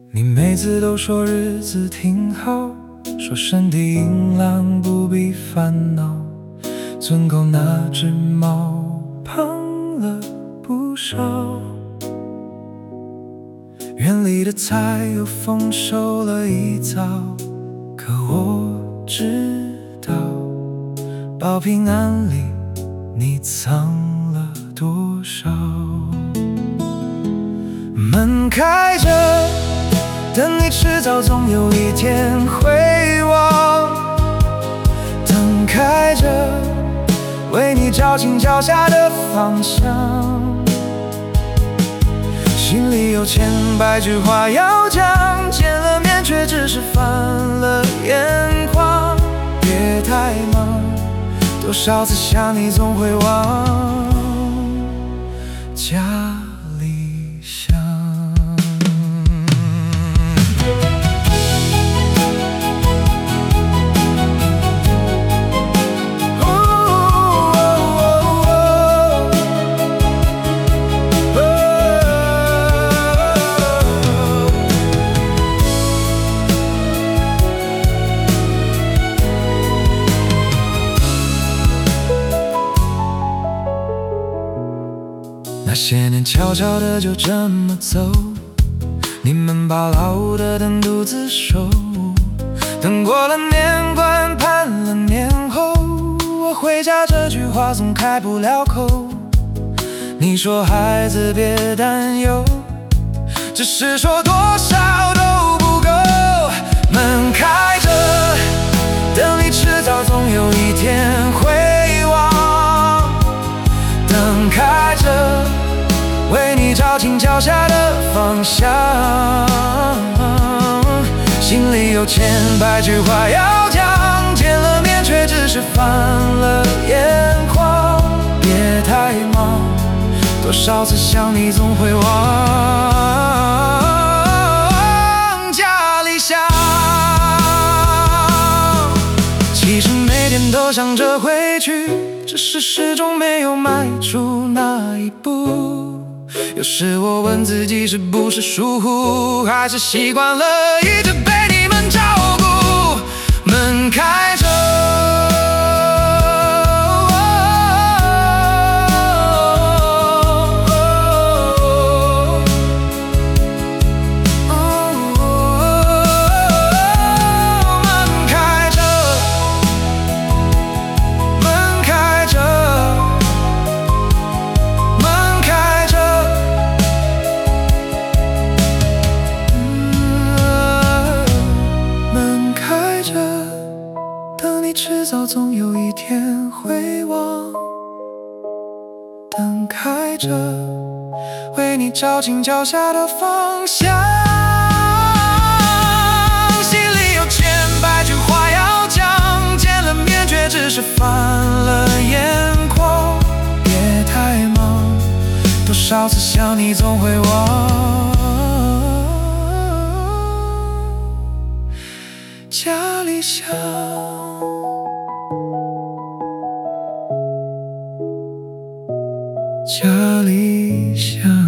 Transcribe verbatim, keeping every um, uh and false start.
你每次都说日子挺好，说身体硬朗不必烦恼，村口那只猫胖了不少，园里的菜又丰收了一遭，可我知道报平安里你藏了多少。门开着，等你迟早总有一天会忘，灯开着，为你照进脚下的方向，心里有千百句话要讲，见了面却只是翻了眼眶。别太忙，多少次想你总会忘家里乡。那些年悄悄的就这么走，你们把老屋的灯独自守，等过了年关盼了年后，我回家这句话总开不了口。你说孩子别担忧，只是说多少都不够。门开着，等你迟早总有一天会忘，灯开着，为你照进脚下的方向，心里有千百句话要讲，见了面却只是翻了眼眶。别太忙，多少次想你总会忘家里乡。其实每天都想着回去，只是始终没有迈出那一步。有时我问自己是不是疏忽，还是习惯了一直被你们照顾。门开着，迟早总有一天会忘，灯开着，为你照进脚下的方向，心里有千百句话要讲，见了面却只是翻了眼眶。别太忙，多少次想你总会忘家里乡。家里乡。